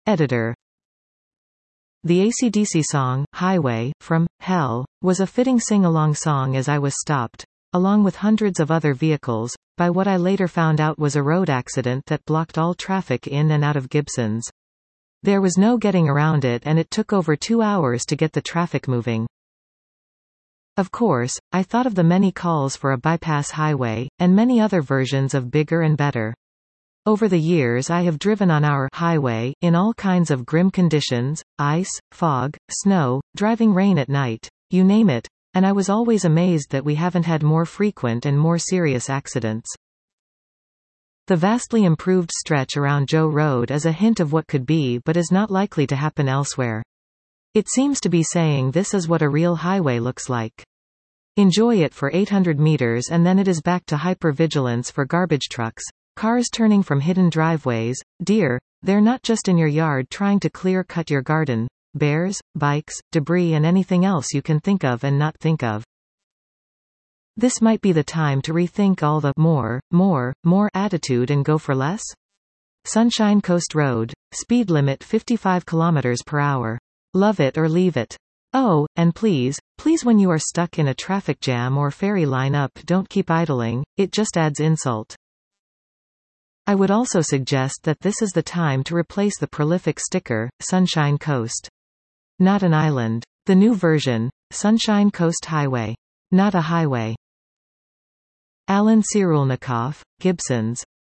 Editor. The AC/DC song, Highway, from Hell, was a fitting sing-along song as I was stopped, along with hundreds of other vehicles, by what I later found out was a road accident that blocked all traffic in and out of Gibsons. There was no getting around it, and it took over 2 hours to get the traffic moving. Of course, I thought of the many calls for a bypass highway, and many other versions of Bigger and Better. Over the years I have driven on our highway, in all kinds of grim conditions, ice, fog, snow, driving rain at night, you name it, and I was always amazed that we haven't had more frequent and more serious accidents. The vastly improved stretch around Joe Road is a hint of what could be but is not likely to happen elsewhere. It seems to be saying this is what a real highway looks like. Enjoy it for 800 meters and then it is back to hyper-vigilance for garbage trucks, cars turning from hidden driveways, deer, they're not just in your yard trying to clear-cut your garden, bears, bikes, debris and anything else you can think of and not think of. This might be the time to rethink all the more attitude and go for less? Sunshine Coast Road. Speed limit 55 km per hour. Love it or leave it. Oh, and please when you are stuck in a traffic jam or ferry lineup, don't keep idling, it just adds insult. I would also suggest that this is the time to replace the prolific sticker, Sunshine Coast. Not an island. The new version, Sunshine Coast Highway. Not a highway. Alan Cyrulnikov, Gibsons.